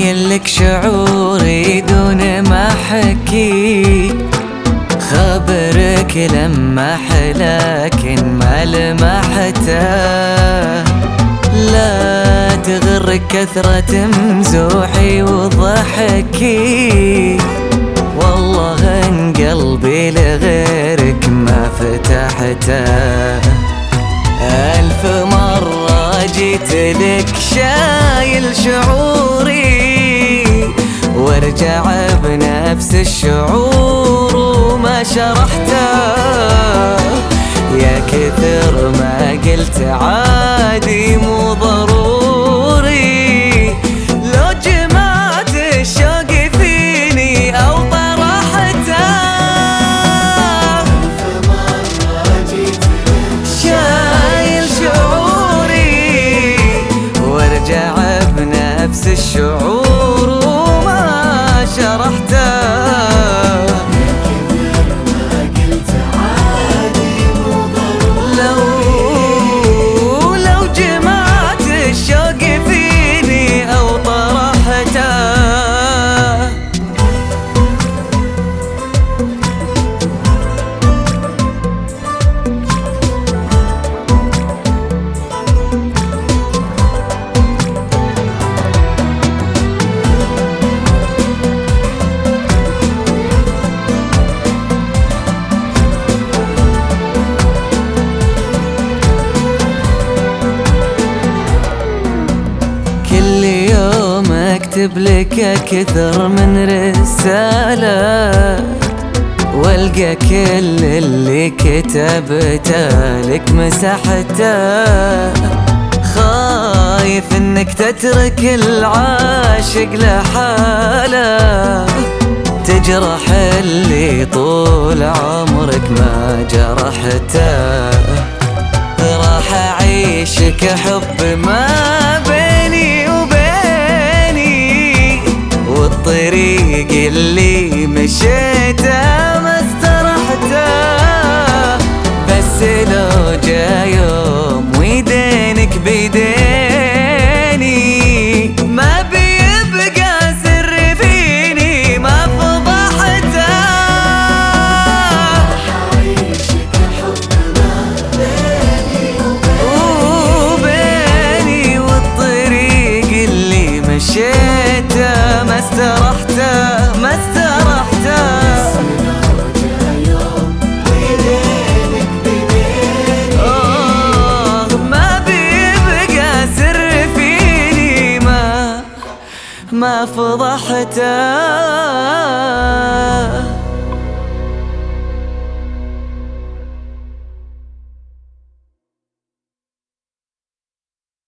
بين لك شعوري دون ما احكي، خبرك لمح لكن ما لمحته. لا تغرك كثرة مزوحي وضحكي، والله ان قلبي لغيرك ما فتحته. ألف مرة جيت لك شايل شعوري، وارجع بنفس الشعور وما شرحته. يا كثر ما قلت عادي مو ضروري، لو جمعت الشوق فيني أو طرحته. ألف مرة جيت شايل شعوري، وارجع بنفس الشعور وما شرحته. اكتب لك كثر من رسالة، والقى كل اللي كتبته لك مسحته. خايف انك تترك العاشق لحاله، تجرح اللي طول عمرك ما جرحته. راح اعيشك حب ما بيني وبيني، والطريق اللي مشيته ما استرحته. بس لو جا يوم ويدينك بيديني، ما بيبقى سر فيني ما فضحته. حعيشك حب ما بيني وبيني، والطريق اللي مشيته ما استرحته ما استرحته. ما بيبقى سر فيني ما فضحته.